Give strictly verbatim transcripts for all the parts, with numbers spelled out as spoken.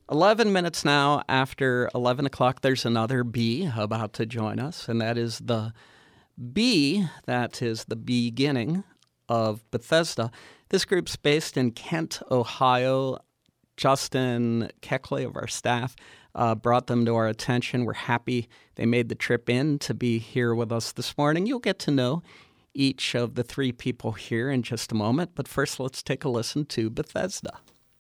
eleven minutes now after eleven o'clock, there's another bee about to join us, and that is the bee that is the beginning of Bethesda. This group's based in Kent, Ohio. Justin Keckley of our staff uh, brought them to our attention. We're happy they made the trip in to be here with us this morning. You'll get to know each of the three people here in just a moment, but first let's take a listen to Bethesda.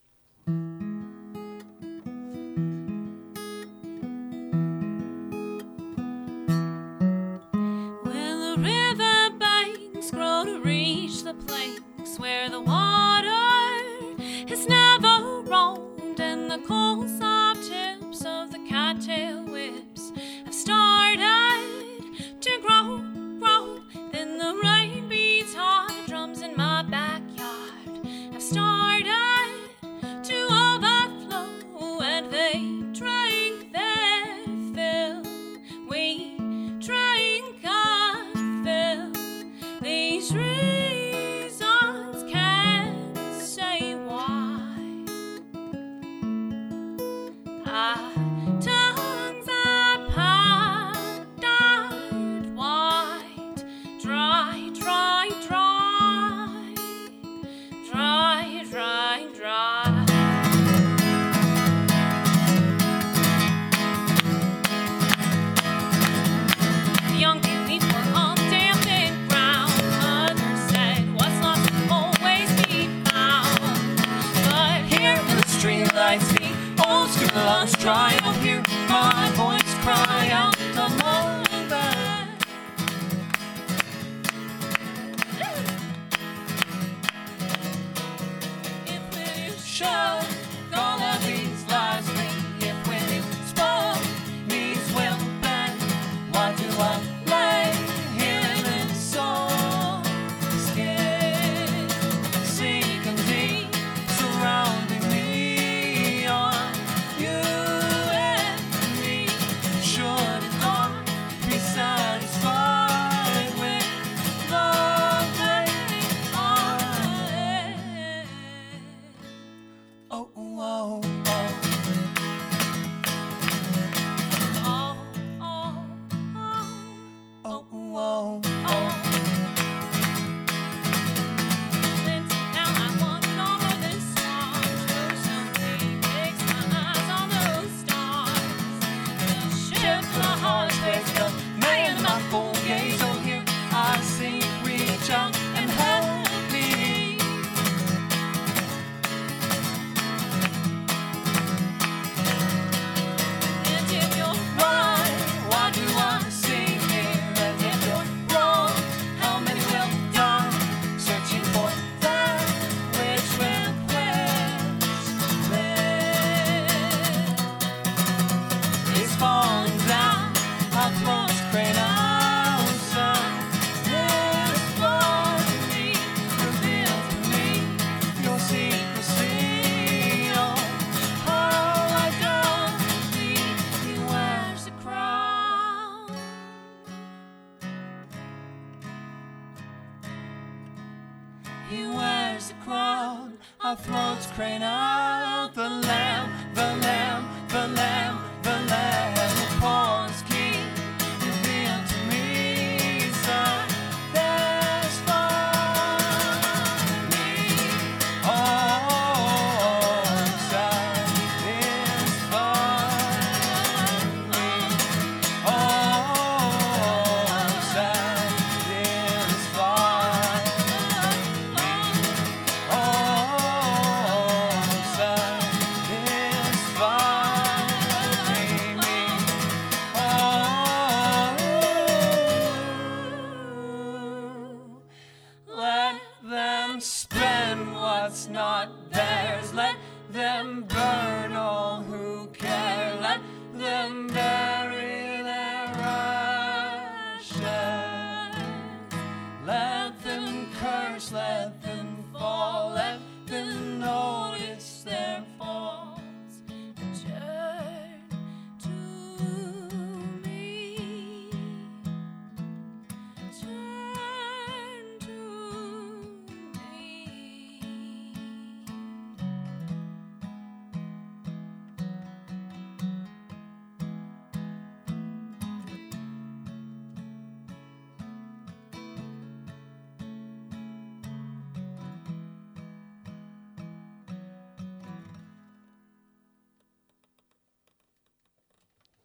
Well, the river banks grow to reach the place where the water has never roamed, and the cold soft tips of the cattail whips have started to grow, grow. Then the rain beats hard drums in my backyard have started to overflow, and they drank their fill. We drank our fill. These reasons can't say why. Our tongues are powdered white, dry, dry, dry, dry, dry, dry. The young people were on dancing ground. Mother said, "What's lost will always be found." But here in the streetlights, the old school lost try. I'll hear my voice cry out among them. If when you showed all of these lies me, if when you spoke these well then, why do I lay here in this soul skin, sinking deep, surrounding me on you and me? Should it not be satisfied with love they are? Oh, oh, oh, oh. Oh, oh, oh, oh, oh. Since now I want all of this song, personally fix my eyes on those stars. The ship, my heart space, the man in my full gaze. Oh, here I see, reach out and help me. And if you're right, why do I sing here? And if you're wrong, how many will die? Searching for that which will quench them. It's falling down, our throats crane out sound. This part of me reveals to me your secrecy. Oh, how I don't see he wears a crown. He wears a crown, our throats crane out. The lamb, the lamb, the lamb, the lamb upon his key revealed to me. Satisfy me. Oh, satisfy me. Oh, satisfy me. Oh,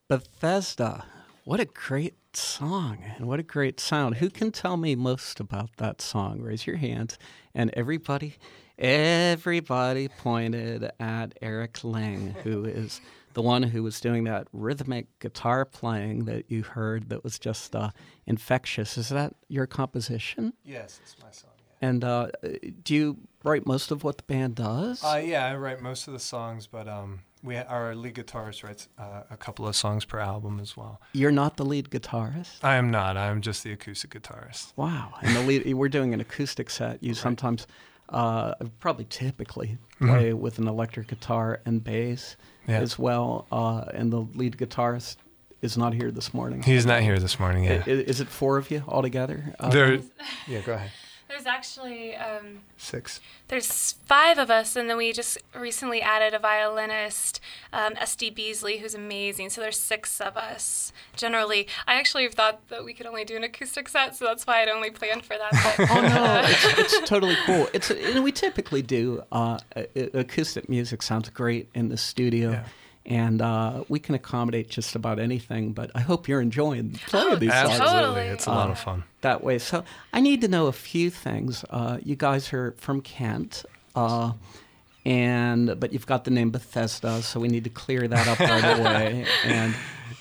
Bethesda. What a great song and what a great sound. Who can tell me most about that song? Raise your hands. And everybody, everybody pointed at Eric Lang, who is the one who was doing that rhythmic guitar playing that you heard that was just uh, infectious. Is that your composition? Yes, it's my song. Yeah. And uh, do you write most of what the band does? Uh, yeah, I write most of the songs, but um, we our lead guitarist writes uh, a couple of songs per album as well. You're not the lead guitarist? I am not. I am just the acoustic guitarist. Wow. And the lead, we're doing an acoustic set. You Right. sometimes, uh, probably typically play Mhm. with an electric guitar and bass Yeah. as well. Uh, and the lead guitarist is not here this morning. He's not here this morning, yeah. I- Is it four of you altogether? Uh, There, yeah, go ahead. There's actually um, Six. there's five of us, and then we just recently added a violinist, um, S D Beasley, who's amazing. So there's six of us. Generally, I actually thought that we could only do an acoustic set, so that's why I'd only planned for that. But, Oh no, it's, it's totally cool. It's you know, we typically do uh, a- acoustic music sounds great in the studio, Yeah. and uh, we can accommodate just about anything. But I hope you're enjoying playing Oh, these songs Absolutely. Totally. It's a lot of fun. that way. So I need to know a few things. Uh, you guys are from Kent, uh, and but you've got the name Bethesda, so we need to clear that up right away. And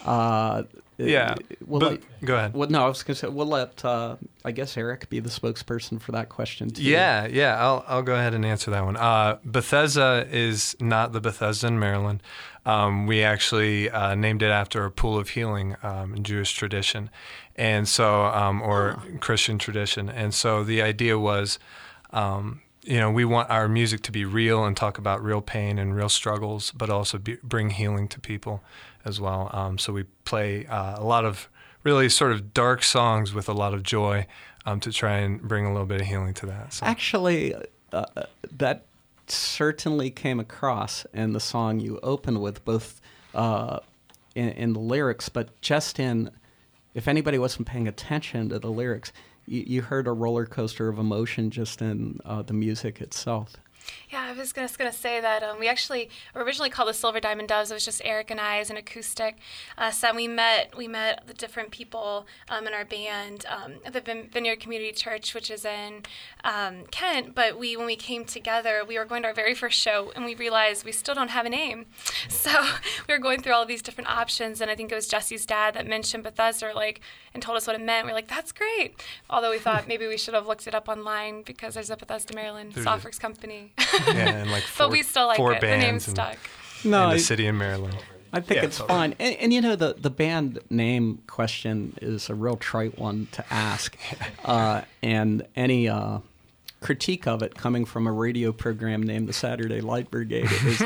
uh, Yeah. we'll but, let, go ahead. well, no, I was going to say we'll let uh, I guess Eric be the spokesperson for that question too. Yeah, yeah, I'll I'll go ahead and answer that one. Uh, Bethesda is not the Bethesda in Maryland. Um, we actually uh, named it after a pool of healing um, in Jewish tradition, and so um, or Christian tradition. And so the idea was, um, you know, we want our music to be real and talk about real pain and real struggles, but also be, bring healing to people as well. Um, so we play uh, a lot of really sort of dark songs with a lot of joy um, to try and bring a little bit of healing to that. So. Actually, uh, that certainly came across in the song you opened with, both uh, in, in the lyrics, but just in, if anybody wasn't paying attention to the lyrics, you, you heard a roller coaster of emotion just in uh, the music itself. Yeah, I was just going to say that um, we actually originally called the Silver Diamond Doves. It was just Eric and I as an acoustic uh, set. We met we met the different people um, in our band um, at the Vin- Vineyard Community Church, which is in um, Kent. But we, when we came together, we were going to our very first show, and we realized we still don't have a name. So we were going through all of these different options, and I think it was Jesse's dad that mentioned Bethesda, like, and told us what it meant. We we're like, that's great. Although we thought maybe we should have looked it up online because there's a Bethesda, Maryland There's a- Softworks company. Yeah, and like four, But we still like four it. The name's bands in, stuck. No, in the I- city in Maryland. I think Yeah, it's totally. fine. And, and you know, the, the band name question is a real trite one to ask. Uh, and any uh, critique of it coming from a radio program named the Saturday Light Brigade is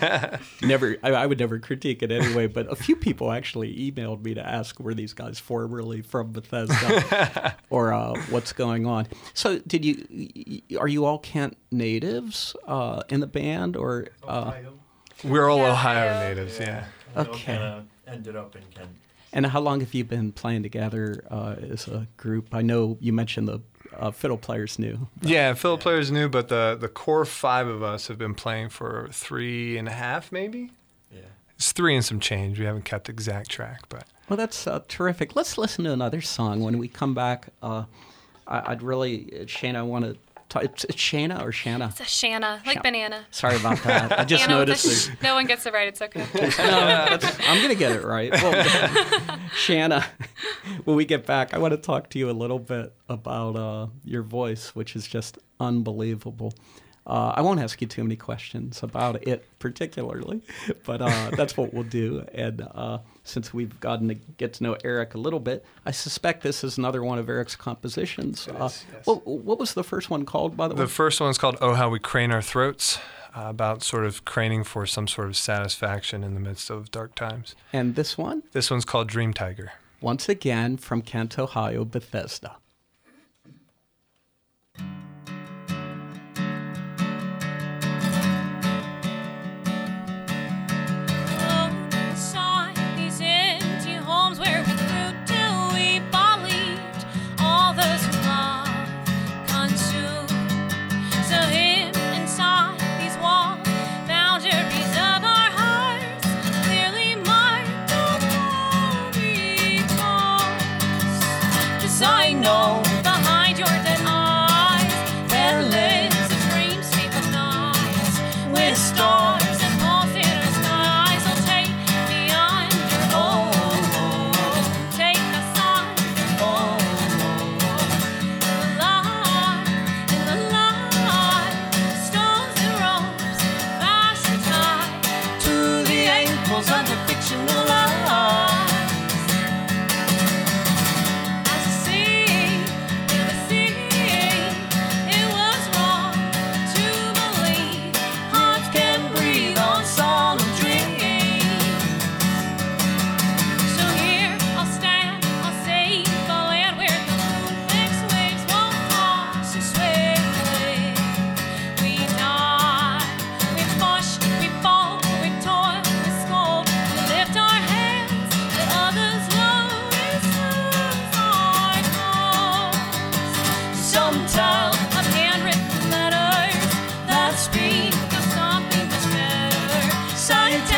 never, I, I would never critique it anyway. But a few people actually emailed me to ask, were these guys formerly from Bethesda or uh, what's going on? So did you, are you all Kent natives uh, in the band or? Uh, We're all Yeah, Ohio Ohio. natives, yeah. We all Okay. kinda ended up in Kent. And how long have you been playing together uh, as a group? I know you mentioned the uh, fiddle players new. Yeah, fiddle players new, but the, the core five of us have been playing for three and a half, maybe? Yeah. It's three and some change. We haven't kept exact track, but Well, that's uh, terrific. Let's listen to another song. When we come back, uh, I- I'd really, Shana, I want to talk. It's, it's Shana or Shanna? It's a Shanna, like Shan- banana. Sorry about that. I just Anna with a noticed. sh- no one gets it right. It's okay. No, that's, I'm going to get it right. Well, Shanna, when we get back, I want to talk to you a little bit about uh, your voice, which is just unbelievable. Uh, I won't ask you too many questions about it particularly, but uh, that's what we'll do. And uh, since we've gotten to get to know Eric a little bit, I suspect this is another one of Eric's compositions. It Uh, is, yes. what, what was the first one called, by the, the way? first one's called Oh How We Crane Our Throats, uh, about sort of craning for some sort of satisfaction in the midst of dark times. And this one, This one's called Dream Tiger. once again, from Kent, Ohio, Bethesda. Inside these empty homes where we grew till we believed all those who love consumed. So hidden inside these walls, boundaries of our hearts clearly marked. Oh,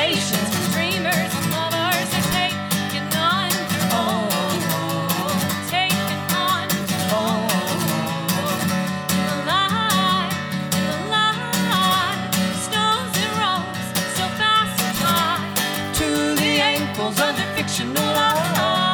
generations from dreamers and lovers are taken under. Oh, taken under. In the light, in the light, stones and ropes so fast and high to the ankles of the fictional life.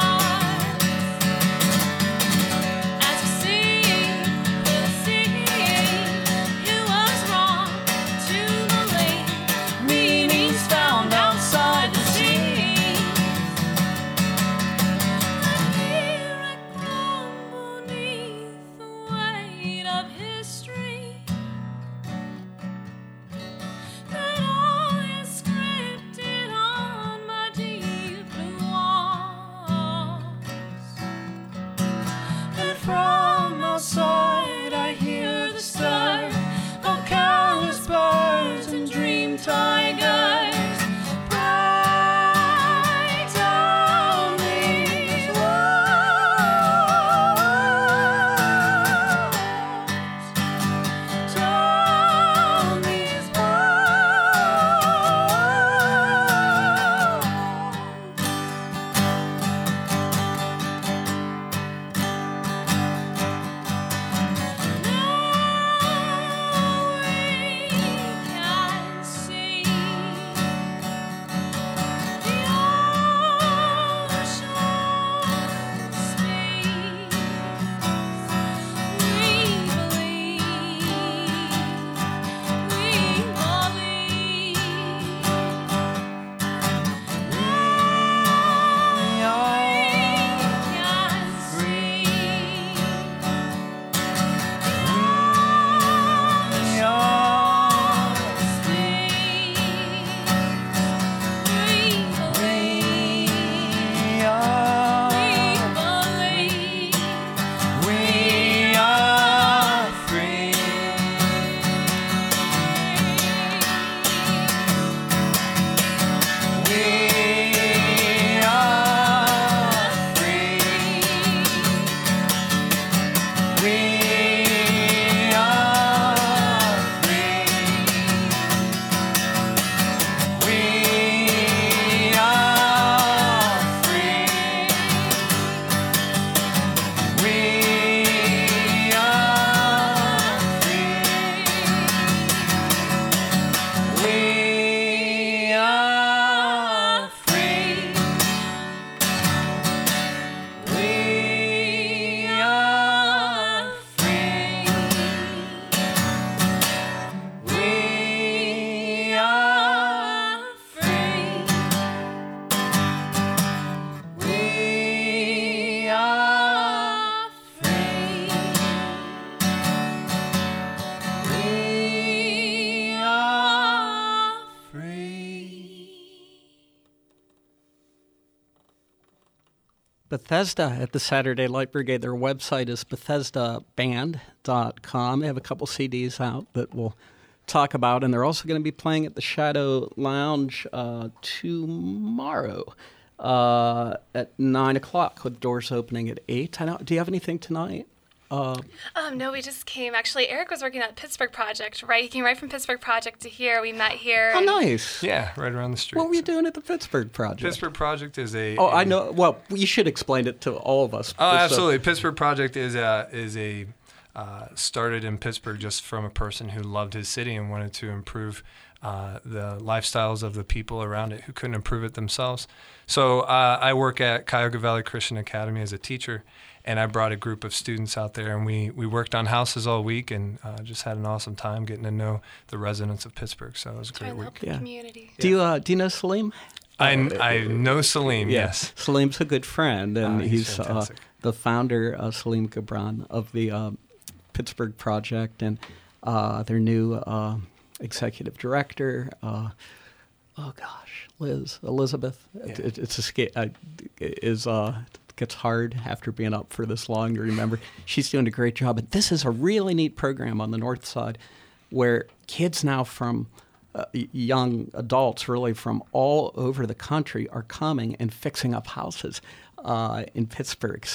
Bethesda at the Saturday Light Brigade. Their website is bethesda band dot com. They have a couple C Ds out that we'll talk about, and they're also going to be playing at the Shadow Lounge uh, tomorrow uh, at nine o'clock with doors opening at eight. I don't, do you have anything tonight? Uh, um, no, we just came. Actually, Eric was working at Pittsburgh Project, right? He came right from Pittsburgh Project to here. We met here. Oh, nice. Yeah, right around the street. What were you so. doing at the Pittsburgh Project? Pittsburgh Project is a... Oh, a, I know. Well, you should explain it to all of us. Oh, So- absolutely. Pittsburgh Project is a... Is a uh, started in Pittsburgh just from a person who loved his city and wanted to improve uh, the lifestyles of the people around it who couldn't improve it themselves. So uh, I work at Cuyahoga Valley Christian Academy as a teacher, and I brought a group of students out there, and we, we worked on houses all week and uh, just had an awesome time getting to know the residents of Pittsburgh. So it was a Trying great to help week. the Yeah. community. Do you uh, do you know Salim? I, I know Salim, yes. Salim's a good friend, and Ah, he's he's uh, fantastic. the founder, uh, Salim Gibran, of the uh, Pittsburgh Project, and uh, their new uh, executive director. Uh, oh gosh, Liz Elizabeth. Yeah. It, it's a sca- uh, is uh, gets hard after being up for this long to remember. She's doing a great job, and this is a really neat program on the north side, where kids now from Uh, young adults really from all over the country are coming and fixing up houses uh, in Pittsburgh. So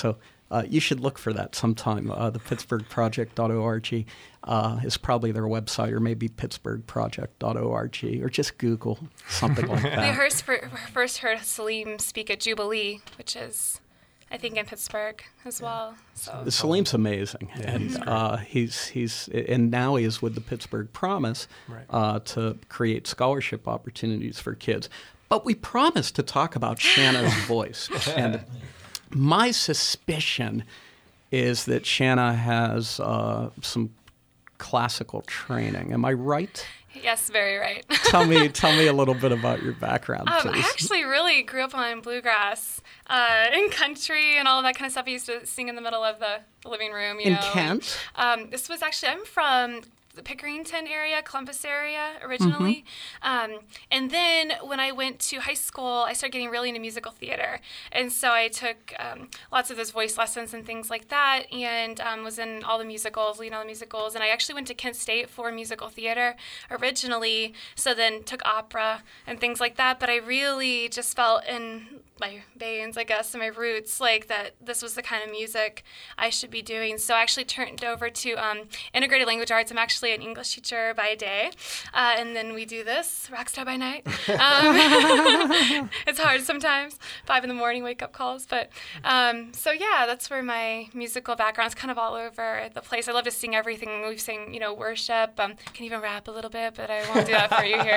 Uh, you should look for that sometime. Uh, the pittsburgh project dot org uh, is probably their website, or maybe pittsburgh project dot org, or just Google something like that. We first, first heard Salim speak at Jubilee, which is, I think, in Pittsburgh as well. So Salim's amazing, Yeah, and he's great. uh, he's he's and now he is with the Pittsburgh Promise Right. uh, to create scholarship opportunities for kids. But we promised to talk about Shanna's voice, and my suspicion is that Shanna has uh, some classical training. Am I right? yes, very right. Tell me, tell me a little bit about your background, Um, please. I actually really grew up on bluegrass uh, and country and all of that kind of stuff. I used to sing in the middle of the, the living room. You In know. Kent? Um, this was actually, I'm from the Pickerington area, Columbus area originally. Mm-hmm. Um, and then when I went to high school, I started getting really into musical theater. And so I took um, lots of those voice lessons and things like that, and um, was in all the musicals, leading all the musicals. And I actually went to Kent State for musical theater originally, so then took opera and things like that. But I really just felt in my veins, I guess, and my roots, like that this was the kind of music I should be doing. So I actually turned over to um, integrated language arts. I'm actually an English teacher by day, uh, and then we do this, rockstar by night. Um, it's hard sometimes, five in the morning wake-up calls. But um, so yeah, that's where my musical background's kind of all over the place. I love to sing everything. We've sing, you know, worship. Um, can even rap a little bit, but I won't do that for you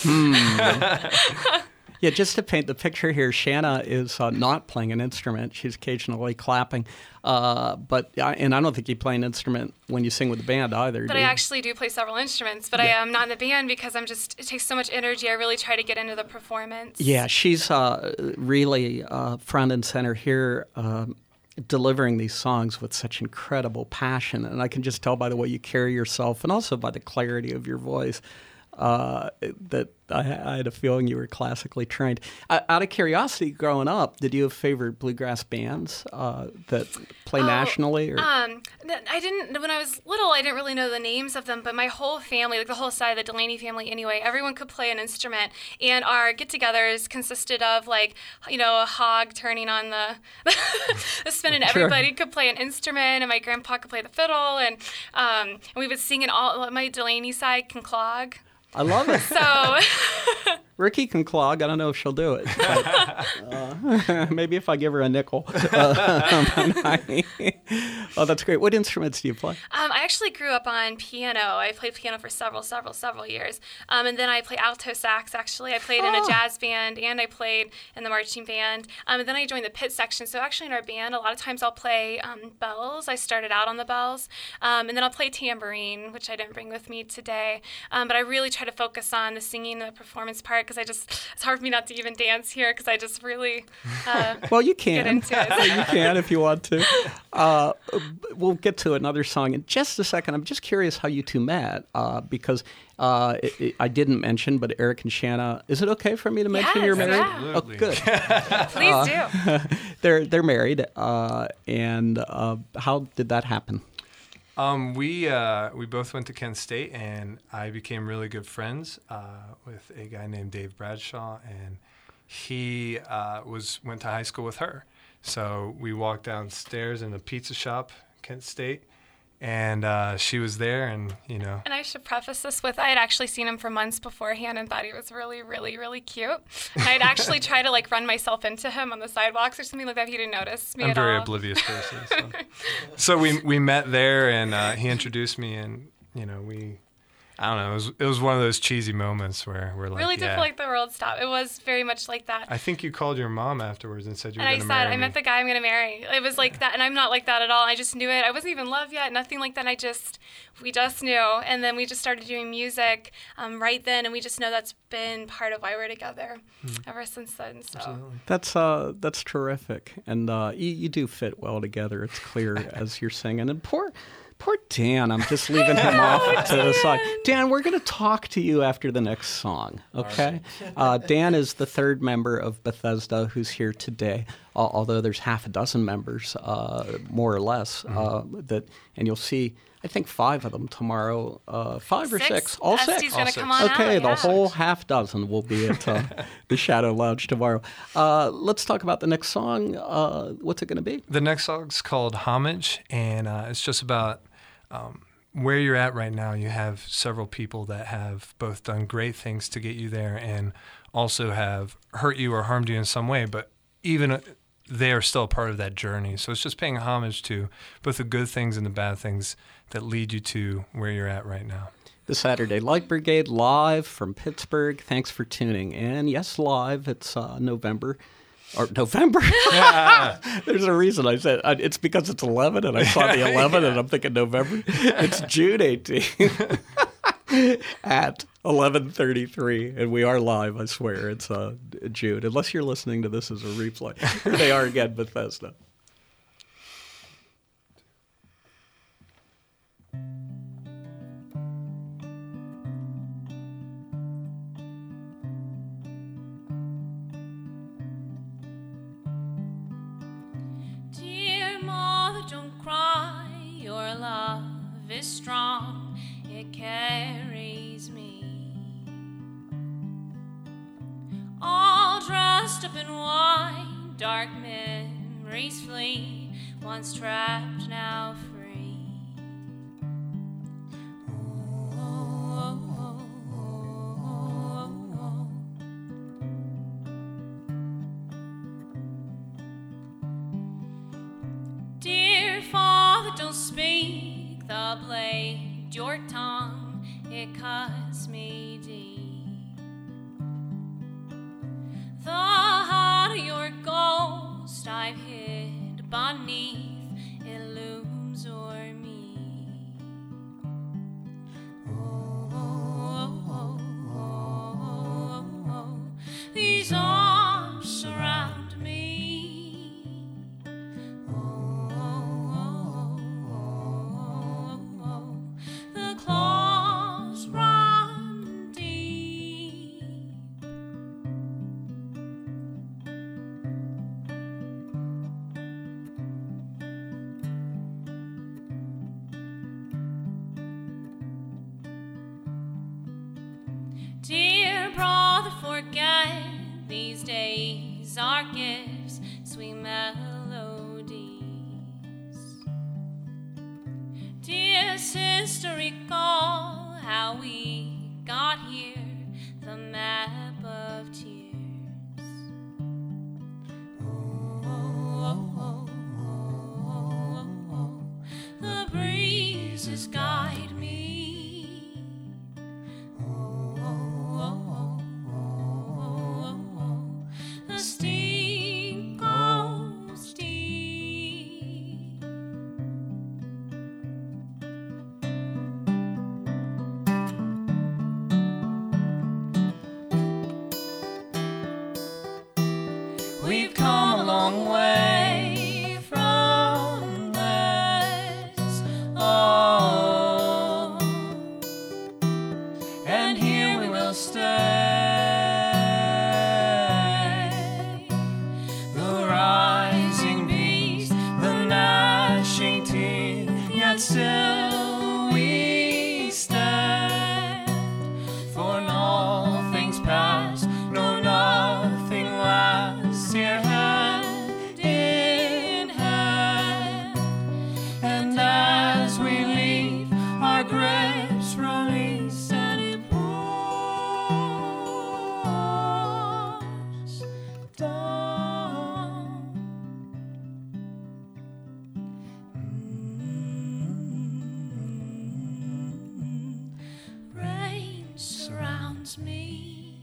here. Yeah, just to paint the picture here, Shanna is uh, not playing an instrument. She's occasionally clapping. Uh, but I, and I don't think you play an instrument when you sing with the band either. But do I you? actually do play several instruments, but I am not in the band because I'm just, it takes so much energy. I really try to get into the performance. Yeah, she's uh, really uh, front and center here, um, delivering these songs with such incredible passion. And I can just tell by the way you carry yourself and also by the clarity of your voice uh, that I, I had a feeling you were classically trained. Uh, out of curiosity, growing up, did you have favorite bluegrass bands uh, that play Oh, nationally? Or? Um, n- I didn't, when I was little, I didn't really know the names of them, but my whole family, like the whole side of the Delaney family anyway, everyone could play an instrument. And our get-togethers consisted of like, you know, a hog turning on the, the spin, and Sure. everybody could play an instrument, and my grandpa could play the fiddle, and, um, and we would sing in all, my Delaney side can clog. I love it. So... Ricky can clog. I don't know if she'll do it. But, uh, maybe if I give her a nickel. Uh, oh, that's great. What instruments do you play? Um, I actually grew up on piano. I played piano for several, several, several years. Um, and then I played alto sax, actually. I played in Oh. a jazz band, and I played in the marching band. Um, and then I joined the pit section. So actually in our band, a lot of times I'll play um, bells. I started out on the bells. Um, and then I'll play tambourine, which I didn't bring with me today. Um, but I really try to focus on the singing and the performance part, because I just, it's hard for me not to even dance here, because I just really uh, Well, you can. get into it. You can if you want to. Uh, we'll get to another song in just a second. I'm just curious how you two met, uh, because uh, it, it, I didn't mention, but Eric and Shanna, is it okay for me to mention Yes, you're married? yeah. Oh, good. Please do. they're they're married, uh, and uh, how did that happen? Um, we uh, we both went to Kent State, and I became really good friends uh, with a guy named Dave Bradshaw, and he uh, was went to high school with her. So we walked downstairs in the pizza shop, Kent State, and uh, she was there, and you know. And I should preface this with I had actually seen him for months beforehand and thought he was really, really, really cute. And I'd actually try to like run myself into him on the sidewalks or something like that. He didn't notice me I'm a at very all. oblivious person. So, so we we met there, and uh, he introduced me, and you know we, I don't know, it was it was one of those cheesy moments where we're like, Really did yeah. feel like the world stopped. It was very much like that. I think you called your mom afterwards and said you were And I going to said, marry I me. met the guy I'm going to marry. It was like that. And I'm not like that at all. I just knew it. I wasn't even in love yet, nothing like that. I just, we just knew. And then we just started doing music um, right then. And we just know that's been part of why we're together ever since then. So. Absolutely. That's uh, that's terrific, and uh, you, you do fit well together. It's clear as you're singing. And poor, poor Dan. I'm just leaving him off to the side. Dan, we're going to talk to you after the next song. Okay. Uh, Dan is the third member of Bethesda who's here today. Al- although there's half a dozen members, uh, more or less, uh, that, and you'll see I think five of them tomorrow. Uh, five or Six? six? All Esty's six. gonna All come six. on Okay, out, the yeah. whole half dozen will be at uh, the Shadow Lounge tomorrow. Uh, let's talk about the next song. Uh, what's it going to be? The next song's called Homage, and uh, it's just about um, where you're at right now. You have several people that have both done great things to get you there and also have hurt you or harmed you in some way, but even uh, they are still a part of that journey. So it's just paying homage to both the good things and the bad things that lead you to where you're at right now. The Saturday Light Brigade live from Pittsburgh. Thanks for tuning in. Yes, live. It's uh, November. Or November? There's a reason I said uh, it's because it's eleven and I saw the eleven and I'm thinking November. It's June eighteenth at eleven thirty-three, and we are live, I swear. It's uh, June, unless you're listening to this as a replay. Here they are again, Bethesda. Dear mother, don't cry. Your love is strong. It carries me. All dressed up in white, dark memories flee. Once trapped, now free. Oh, oh, oh, oh, oh, oh. Dear Father, don't speak the blade, your tongue, it cuts me deep. The heart of your ghost I've hid beneath, it looms o'er me. Oh, oh, oh, oh, oh, oh. These arms surround me. Oh, oh, oh, oh, oh. The claws run deep. Dear brother, forget these days are gifts, sweet melodies. Dear sister, recall how we got here, the map of tears. Oh, oh, oh, oh, oh, oh. The breezes guide me. Oh, oh, oh, oh, oh, oh. The sting goes deep. We've come a long way from this. Oh, and here we will stay. The rising beast, the gnashing teeth, yet still we stand. For in all things past, no, nothing lasts here, hand in hand. And as we leave, our grips release, and it pours down. Mm. Rain surrounds me.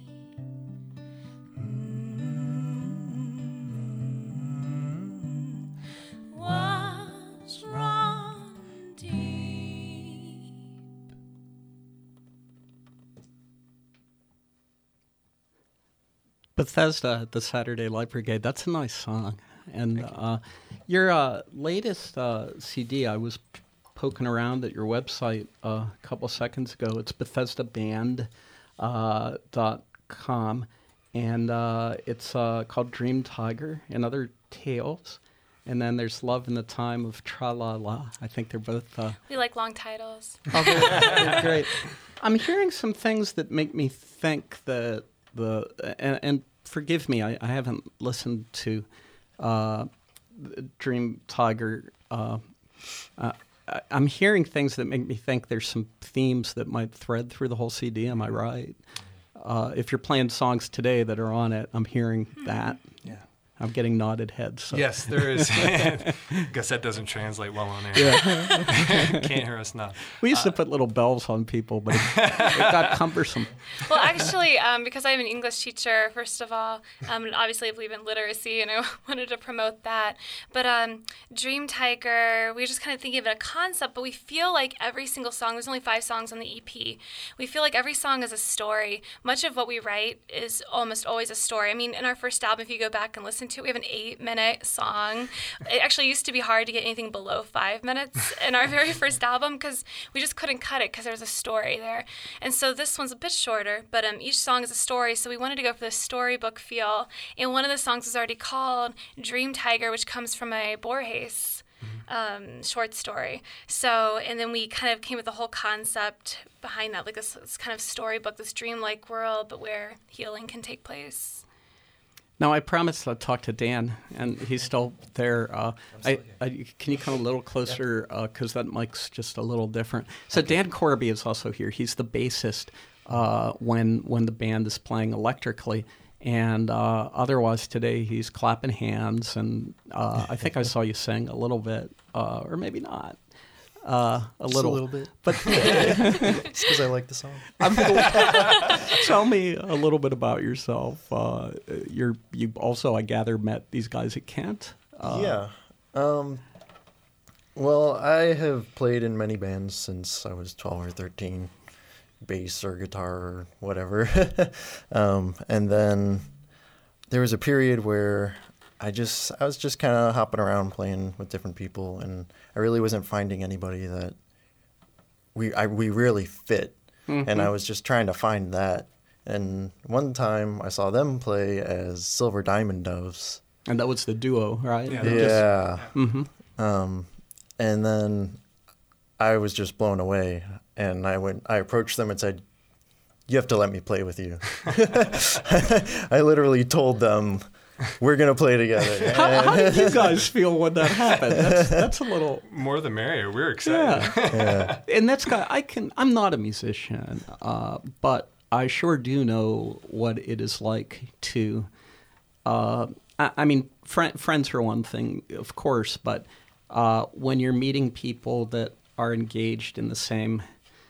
Mm. Was run deep. Bethesda, the Saturday Light Brigade. That's a nice song. And uh, your uh, latest uh, C D, I was p- poking around at your website uh, a couple seconds ago. It's bethesda band dot com, and uh, it's uh, called Dream Tiger and Other Tales. And then there's Love in the Time of Tra-La-La. I think they're both... Uh, We like long titles. oh, they're, they're great. I'm hearing some things that make me think that the... And, and forgive me, I, I haven't listened to uh, Dream Tiger. Uh, uh, I, I'm hearing things that make me think there's some themes that might thread through the whole C D. Am I right? Uh, if you're playing songs today that are on it, I'm hearing that. Yeah. I'm getting nodded heads. So. Yes, there is. Guess that doesn't translate well on air. Yeah. Can't hear us now. We used to put little bells on people, but it, it got cumbersome. Well, actually, um, because I'm an English teacher, first of all, um, and obviously I believe in literacy, and I wanted to promote that. But um, Dream Tiger, we were just kind of thinking of it a concept, but we feel like every single song, there's only five songs on the E P, we feel like every song is a story. Much of what we write is almost always a story. I mean, in our first album, if you go back and listen to it, we have an eight-minute song. It actually used to be hard to get anything below five minutes in our very first album because we just couldn't cut it because there was a story there. And so this one's a bit shorter, but um, each song is a story, so we wanted to go for the storybook feel. And one of the songs was already called Dream Tiger, which comes from a Borges um, short story. So, and then we kind of came with the whole concept behind that, like this, this kind of storybook, this dreamlike world, but where healing can take place. Now, I promised I'd talk to Dan, and he's still there. Uh, I, I, can you come a little closer, because uh, that mic's just a little different. So Dan Corby is also here. He's the bassist uh, when when the band is playing electrically, and uh, otherwise today he's clapping hands, and uh, I think I saw you sing a little bit, uh, or maybe not. Uh, a Just little, a little bit. But it's because I like the song. I'm gonna, tell me a little bit about yourself. Uh, you're you also, I gather, met these guys at Kent. Uh, yeah. Um, well, I have played in many bands since I was twelve or thirteen, bass or guitar or whatever. um, and then there was a period where I just I was just kind of hopping around playing with different people, and I really wasn't finding anybody that we I, we really fit. Mm-hmm. And I was just trying to find that. And one time I saw them play as Silver Diamond Doves. And that was the duo, right? Yeah. Just, yeah. Mm-hmm. Um, and then I was just blown away, and I went. I approached them and said, "You have to let me play with you." I literally told them, "We're gonna play together." how, how did you guys feel when that happened? That's that's a little more the merrier. We're excited. Yeah. yeah. And that's got. I can. I'm not a musician, uh, but I sure do know what it is like to. Uh, I, I mean, fr- friends are one thing, of course, but uh, when you're meeting people that are engaged in the same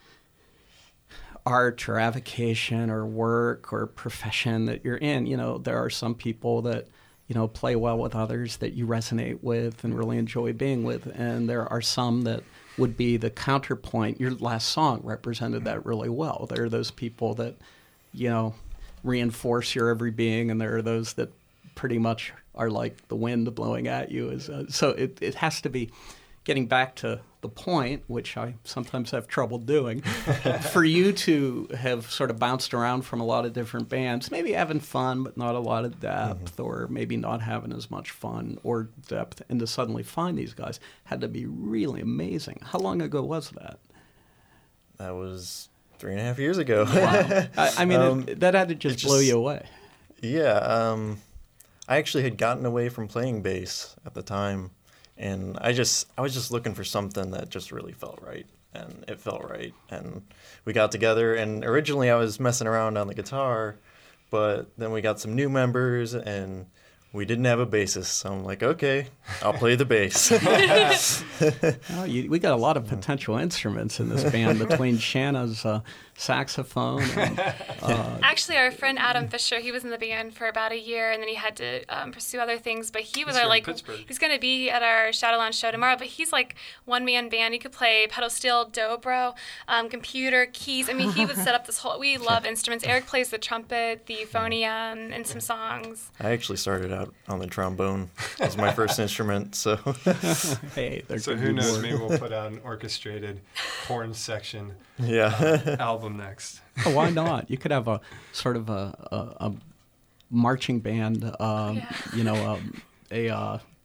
art or avocation or work or profession that you're in, you know, there are some people that, you know, play well with others that you resonate with and really enjoy being with. And there are some that would be the counterpoint. Your last song represented that really well. There are those people that, you know, reinforce your every being, and there are those that pretty much are like the wind blowing at you. As, uh, so it, it has to be, getting back to the point, which I sometimes have trouble doing, for you to have sort of bounced around from a lot of different bands, maybe having fun but not a lot of depth, mm-hmm. or maybe not having as much fun or depth, and to suddenly find these guys had to be really amazing. How long ago was that? That was three and a half years ago. Wow. I, I mean, um, it, that had to just blow just, you away. Yeah. Um, I actually had gotten away from playing bass at the time. And I just, I was just looking for something that just really felt right, and it felt right. And we got together, and originally I was messing around on the guitar, but then we got some new members, and we didn't have a bassist. So I'm like, okay, I'll play the bass. Oh, you, we got a lot of potential instruments in this band between Shanna's uh, saxophone. And, uh, Actually, our friend Adam Fisher, he was in the band for about a year, and then he had to um, pursue other things. But he was he's our like, Pittsburgh. He's going to be at our Shadow Lounge show tomorrow. But he's like one man band. He could play pedal steel, dobro, um, computer, keys. I mean, he would set up this whole. We love instruments. Eric plays the trumpet, the euphonium, and some songs. I actually started out on the trombone as my first instrument, so. Hey, so who knows? More. Maybe we'll put out an orchestrated horn section yeah. uh, album next. Oh, why not? You could have a sort of a, a, a marching band, um, yeah. you know, um, a uh,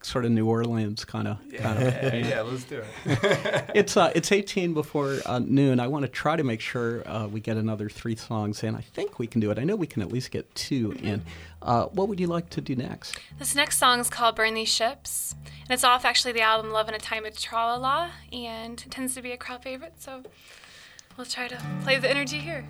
sort of New Orleans kind of. Yeah, yeah, yeah, let's do it. It's uh, it's eighteen before uh, noon. I want to try to make sure uh, we get another three songs in. I think we can do it. I know we can at least get two in. Uh, what would you like to do next? This next song is called Burn These Ships, and it's off actually the album Love in a Time of Tra-La-La, and it tends to be a crowd favorite, so we'll try to play the energy here.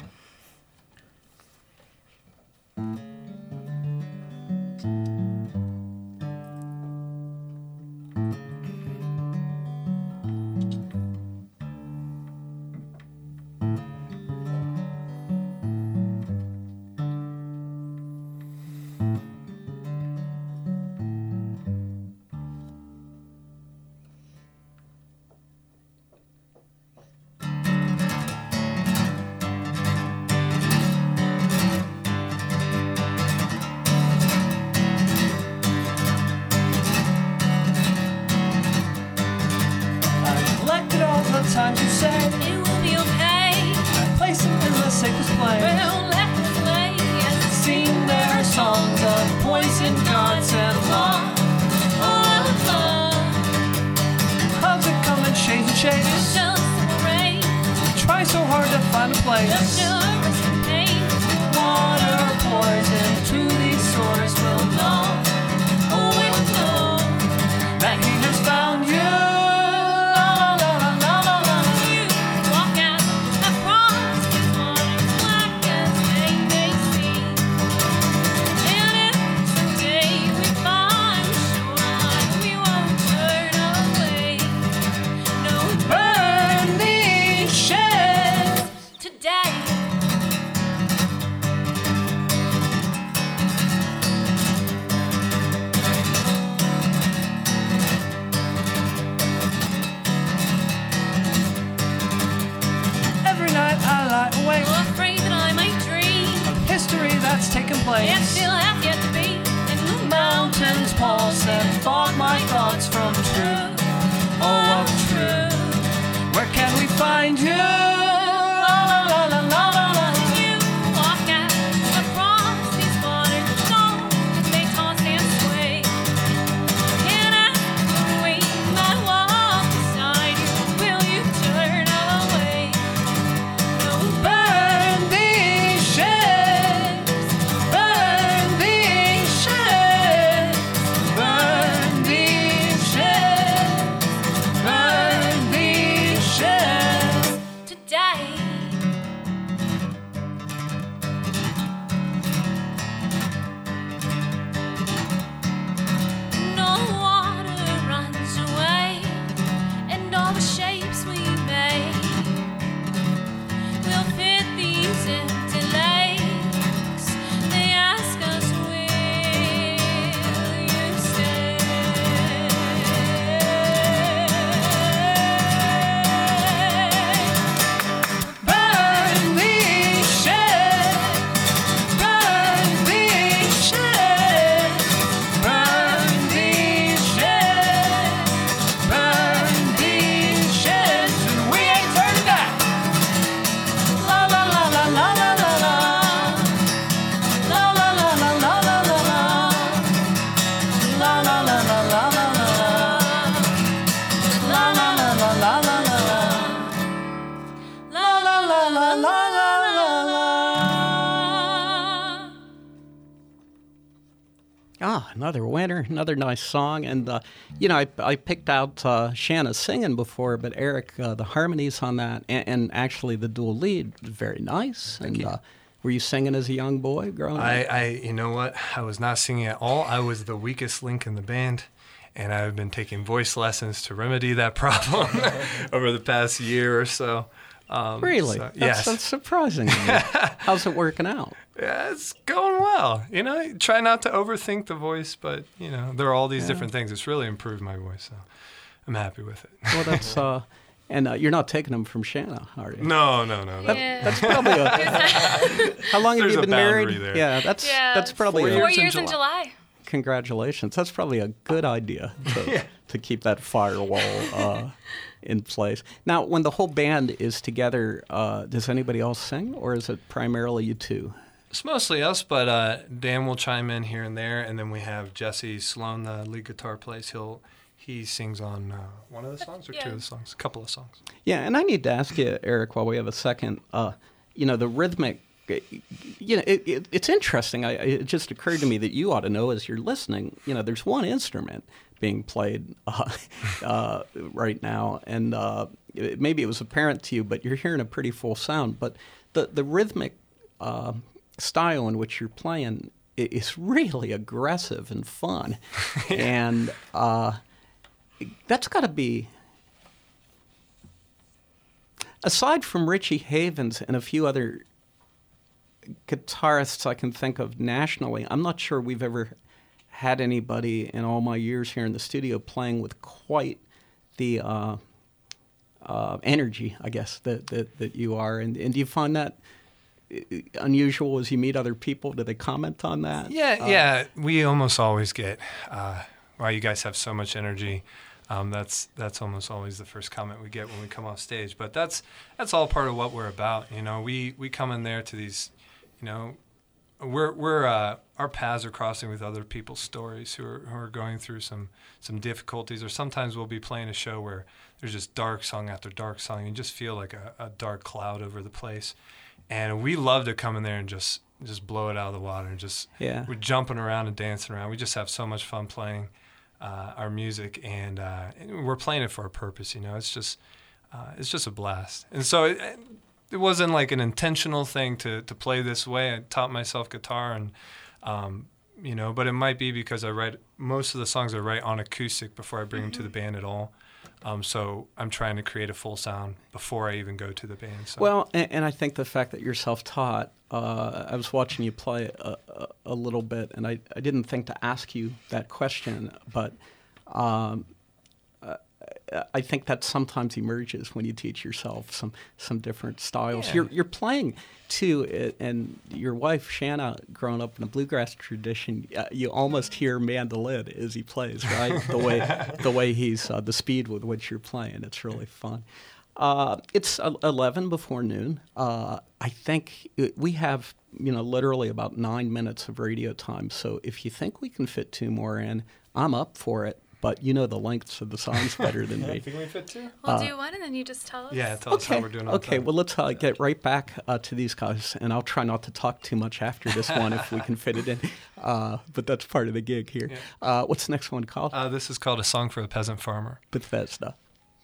Times you said It will be okay. that place is the safest place. Well, let us play as it Seen their songs of poison gods and law. oh, oh, Hugs that come in shades and shades. just some rain, Try so hard to find a place. just yours and pain. Water poison to these sores will know. Oh, we'll know That he has found you. you walk out across these waters black as they may seem. And if someday we find the shoreline, we won't turn away. No, Burn these ships. today. Every night I lie awake. Afraid that I might dream History that's taken and place. still have yet to be in the Mountains pulse and fog my thoughts from truth. Oh, of truth. Where can we find you? La, la, la, la, la, la, la. You walk out across these waters, long as they toss and sway. And as the wind I walk beside you, will you turn away? No, Burn these ships. Burn these ships. Burn these ships. Burn these ships. today. No water runs away, and all the shapes we made will fit these empty lakes. They ask us, will you stay? Burn these ships. Burn these ships. Burn these ships. Burn these ships. And we ain't turning back. La la la la la la la la. La la la la la la la la. La la la la la la la. La la la la la la la la. La la la la la la la la. Ah, another winner, another nice song. And, uh, you know, I, I picked out uh, Shanna singing before, but Eric, uh, the harmonies on that, and, and actually the dual lead, was very nice. Thank and you. Uh, were you singing as a young boy growing I, up? I, you know what? I was not singing at all. I was the weakest link in the band, and I've been taking voice lessons to remedy that problem over the past year or so. Um, Really? so- that's, yes. that's surprising. to me. How's it working out? Yeah, it's going well. You know, try not to overthink the voice, but you know, there are all these different things. It's really improved my voice, so I'm happy with it. Well, that's, uh, and uh, you're not taking them from Shanna, are you? no, no, no. That- no. Yeah. That's probably a. How long have There's you a been boundary married? there. Yeah, that's Yeah, that's probably four a, Four years in years in July. July. congratulations. That's probably a good idea to, to keep that firewall uh, in place. Now, when the whole band is together, uh, does anybody else sing, or is it primarily you two? it's mostly us, but uh, Dan will chime in here and there, and then we have Jesse Sloan, the lead guitar plays. He'll he sings on uh, one of the songs or Yeah. two of the songs, a couple of songs. Yeah, and I need to ask you, Eric, while we have a second. Uh, you know, the rhythmic. You know, it, it, it's interesting. I, it just occurred to me that you ought to know as you're listening. You know, there's one instrument being played uh, uh, right now, and uh, it, maybe it was apparent to you, but you're hearing a pretty full sound. But the the rhythmic uh, style in which you're playing i- is really aggressive and fun, and uh, that's got to be. Aside from Richie Havens and a few other guitarists I can think of nationally, I'm not sure we've ever had anybody in all my years here in the studio playing with quite the uh, uh, energy, I guess, that, that, that you are. And, and do you find that unusual as you meet other people? Do they comment on that? Yeah, Uh, yeah. We almost always get, uh, wow, you guys have so much energy. Um, that's that's almost always the first comment we get when we come off stage. But that's that's all part of what we're about. You know, we, we come in there to these, you know, we're we're uh, our paths are crossing with other people's stories who are who are going through some some difficulties. Or sometimes we'll be playing a show where there's just dark song after dark song, and you just feel like a, a dark cloud over the place. And we love to come in there and just just blow it out of the water and just Yeah. we're jumping around and dancing around. We just have so much fun playing uh, our music, and, uh, and we're playing it for a purpose. You know, it's just uh, it's just a blast. And so it, it wasn't like an intentional thing to to play this way. I taught myself guitar, and um, you know, but it might be because I write most of the songs I write on acoustic before I bring them to the band at all. Um, so I'm trying to create a full sound before I even go to the band. So. Well, and, and I think the fact that you're self-taught, uh, I was watching you play a, a, a little bit, and I, I didn't think to ask you that question, but um, uh, I think that sometimes emerges when you teach yourself some, some different styles. Yeah. You're, you're playing, too, and your wife, Shanna, growing up in a bluegrass tradition, uh, you almost hear mandolin as he plays, right? The way the way he's, uh, the speed with which you're playing. It's really fun. Uh, it's eleven before noon. Uh, I think it, we have, you know, literally about nine minutes of radio time. So if you think we can fit two more in, I'm up for it. But you know the lengths of the songs better than me. Think we fit two? We'll do one, and then you just tell us. Yeah, tell us how we're doing on Okay, time. well, let's uh, get right back uh, to these guys, and I'll try not to talk too much after this one if we can fit it in. Uh, but that's part of the gig here. Yeah. Uh, what's the next one called? Uh, this is called A Song for the Peasant Farmer. Bethesda.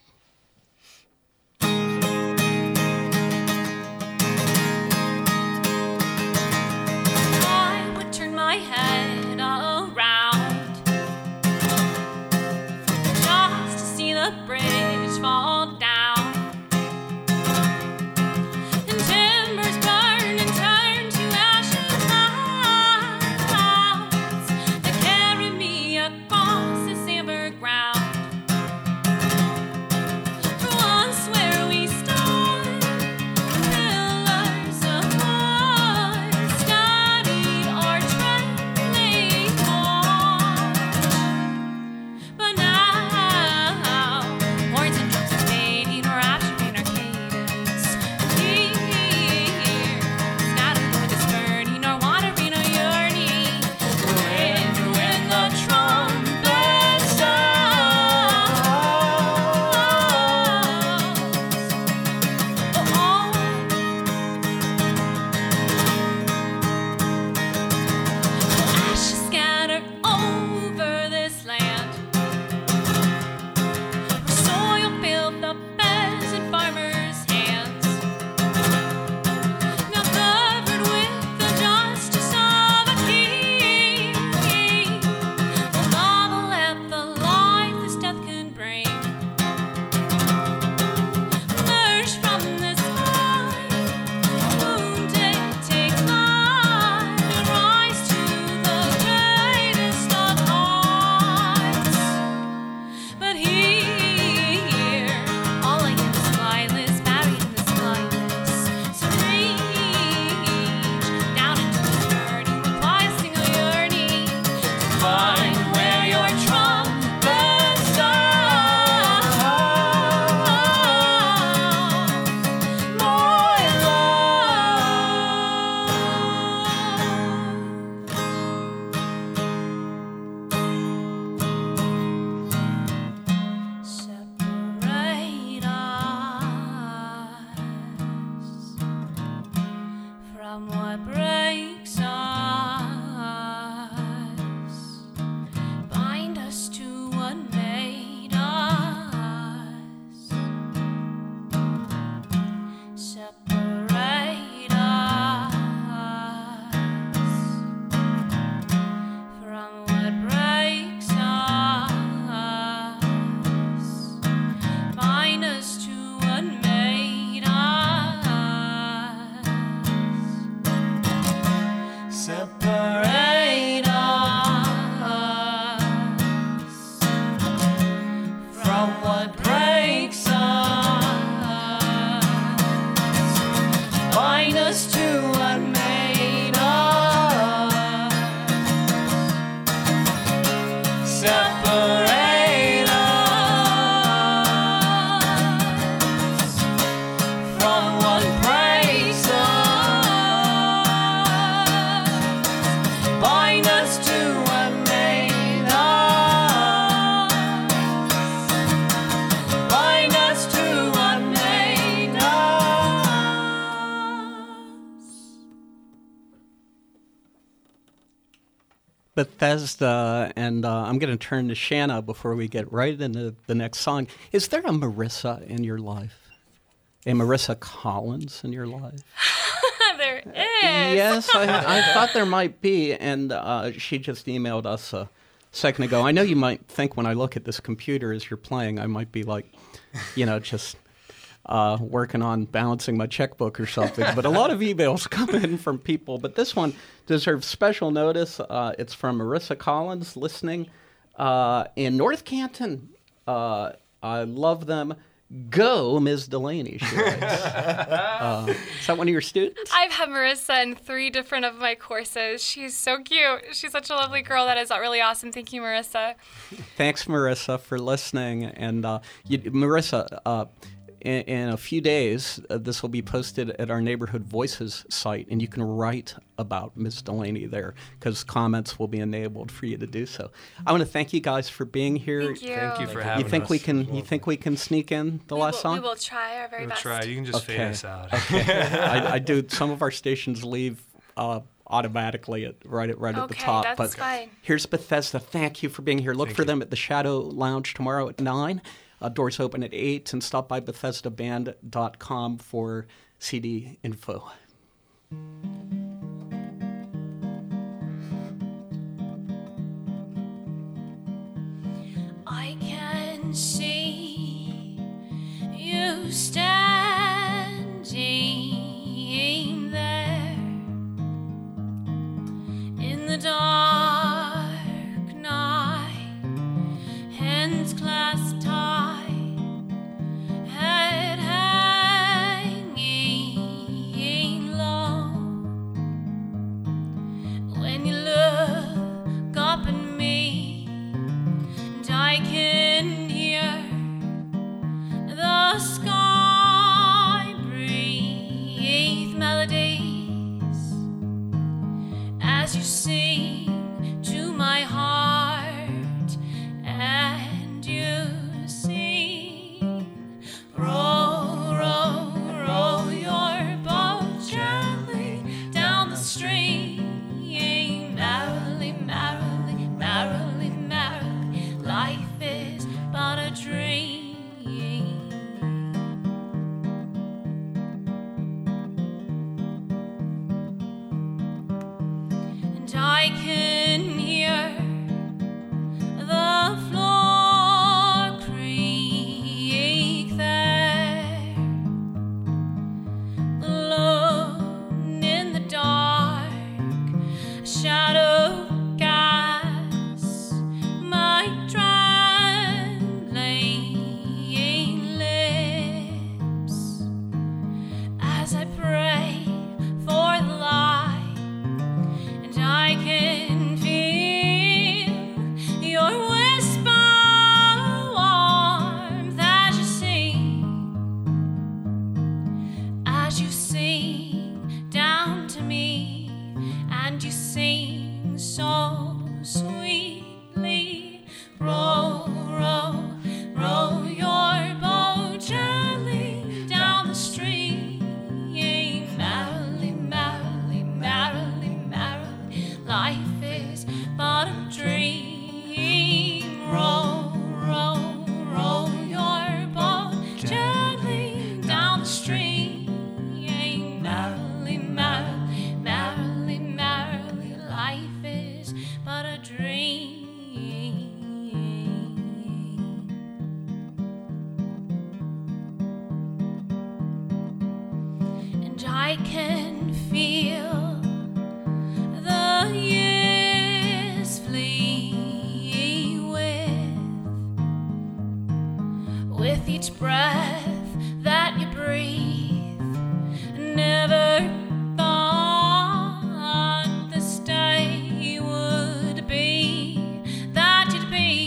I would turn my head around just to see the bridge fall down, and timbers burn and turn to ashes clouds that carry me across this amber ground. For once where we stood, pillars of wood steadied our trembling march. But now, horns and drums are fading, rapturing our cadence. Here, scattered with this burning, our wandering, our yearning. When, when the trumpet sounds, oh, ashes scatter over this land, where soil filled the peasant farmer's hands, now covered with the justice of a king, will marvel at the life this death can bring. Emerge from this life, wounded, take flight, and rise to the greatest of hearts. But here, all I am is flightless, buried in this blindness. So reach down into this burning, the quiet single yearning to find where your trumpet sounds. My love. separate us from what breaks us, bind us to what made us, bind us to what made us. Bethesda, and uh, I'm going to turn to Shanna before we get right into the next song. Is there a Marissa in your life? A Marissa Collins in your life? There is. Yes, I, I thought there might be, and uh, she just emailed us a second ago. I know you might think when I look at this computer as you're playing, I might be like, you know, just uh, working on balancing my checkbook or something. But a lot of emails come in from people. But this one deserves special notice. Uh, it's from Marissa Collins, listening uh, in North Canton. Uh, I love them. Go, Miz Delaney, she writes. uh, is that one of your students? I've had Marissa in three different of my courses. She's so cute. She's such a lovely girl. That is really awesome. Thank you, Marissa. Thanks, Marissa, for listening. And uh, you, Marissa, uh, in, in a few days, uh, this will be posted at our Neighborhood Voices site, and you can write about Miz Delaney there because comments will be enabled for you to do so. I want to thank you guys for being here. Thank you. Thank you for You having think us. we can? You think we can sneak in the We last will, song? we will try our very We'll best. try. You can just fade Okay. us out. I, I do. Some of our stations leave uh, automatically at right at right at the Okay, top. that's but fine. here's Bethesda. Thank you for being here. Look Thank for you. them at the Shadow Lounge tomorrow at nine. Uh, doors open at eight, and stop by Bethesda Band dot com for C D info. I can see you standing there in the dark night, hands clasped tight, head hanging low. When you look up at me, and I can hear the sky breathe melodies as you sing to my heart, and you sing, row, row, row your boat gently down the stream, merrily, merrily, merrily, merrily, life is but a dream. And I can hear the floor creak there, alone in the dark, a shadow casts my trembling lips as I pray for the light. And I can feel your whisper warmth as you sing, as you sing down to me, and you sing so sweetly. Row, row, row your boat gently down the stream, merrily, merrily, merrily, merrily, life is but a dream. Row, row, row your boat gently down the stream, merrily, merrily, merrily, merrily, life is but a dream. And I can feel the years flee with, with each breath that you breathe. Never thought this day would be, that you'd be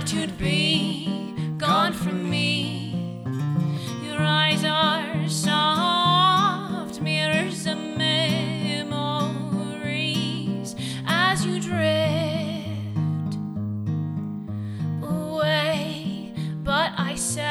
that you'd be gone from me. Your eyes are soft mirrors of memories as you drift away. But I said